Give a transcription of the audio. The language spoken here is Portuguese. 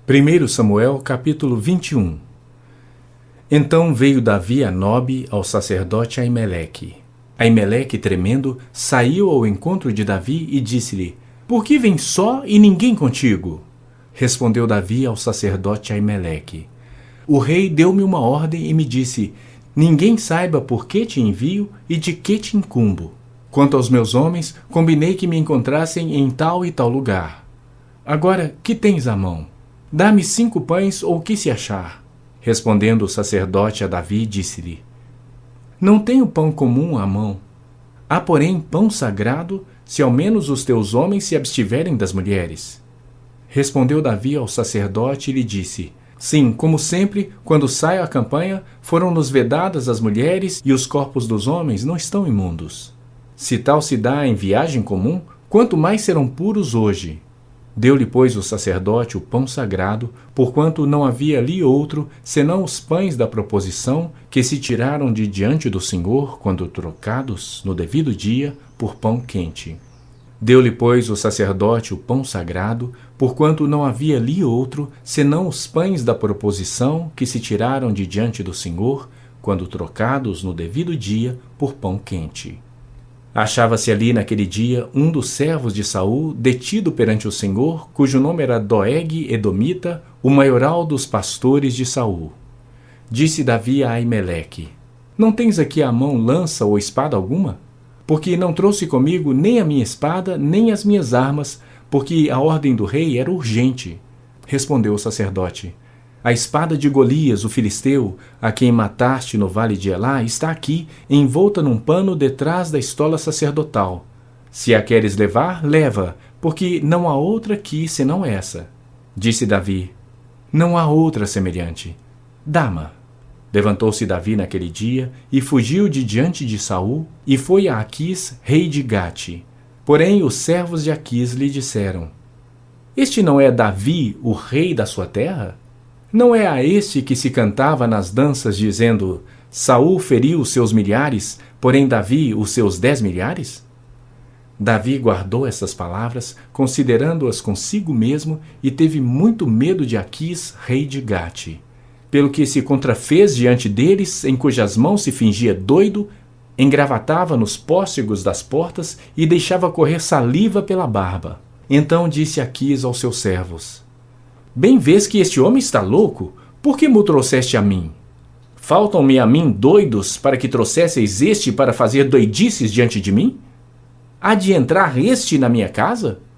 1 Samuel, capítulo 21. Então veio Davi a Nobe, ao sacerdote Aimeleque. Aimeleque, tremendo, saiu ao encontro de Davi e disse-lhe: Por que vens só e ninguém contigo? Respondeu Davi ao sacerdote Aimeleque: O rei deu-me uma ordem e me disse: Ninguém saiba por que te envio e de que te incumbo. Quanto aos meus homens, combinei que me encontrassem em tal e tal lugar. Agora, que tens à mão? Dá-me 5 pães ou o que se achar. Respondendo o sacerdote a Davi, disse-lhe: Não tenho pão comum à mão. Há, porém, pão sagrado, se ao menos os teus homens se abstiverem das mulheres. Respondeu Davi ao sacerdote e lhe disse: Sim, como sempre, quando saio à campanha, foram-nos vedadas as mulheres e os corpos dos homens não estão imundos. Se tal se dá em viagem comum, quanto mais serão puros hoje. Deu-lhe, pois, o sacerdote o pão sagrado, porquanto não havia ali outro, senão os pães da proposição, que se tiraram de diante do Senhor, quando trocados, no devido dia, por pão quente. Deu-lhe, pois, o sacerdote o pão sagrado, porquanto não havia ali outro, senão os pães da proposição, que se tiraram de diante do Senhor, quando trocados, no devido dia, por pão quente. Achava-se ali naquele dia um dos servos de Saul, detido perante o Senhor, cujo nome era Doeg Edomita, o maioral dos pastores de Saul. Disse Davi a Aimeleque: Não tens aqui à mão lança ou espada alguma? Porque não trouxe comigo nem a minha espada, nem as minhas armas, porque a ordem do rei era urgente. Respondeu o sacerdote: A espada de Golias, o filisteu, a quem mataste no vale de Elá, está aqui, envolta num pano detrás da estola sacerdotal. Se a queres levar, leva, porque não há outra aqui senão essa. Disse Davi: Não há outra semelhante. Dá-ma. Levantou-se Davi naquele dia e fugiu de diante de Saul e foi a Aquis, rei de Gate. Porém os servos de Aquis lhe disseram: Este não é Davi, o rei da sua terra? Não é a este que se cantava nas danças, dizendo: Saul feriu os seus milhares, porém Davi os seus 10 milhares? Davi guardou essas palavras, considerando-as consigo mesmo, e teve muito medo de Aquis, rei de Gate. Pelo que se contrafez diante deles, em cujas mãos se fingia doido, engravatava nos pórtigos das portas e deixava correr saliva pela barba. Então disse Aquis aos seus servos: Bem vês que este homem está louco? Por que mo trouxeste a mim? Faltam-me a mim doidos para que trouxesseis este para fazer doidices diante de mim? Há de entrar este na minha casa?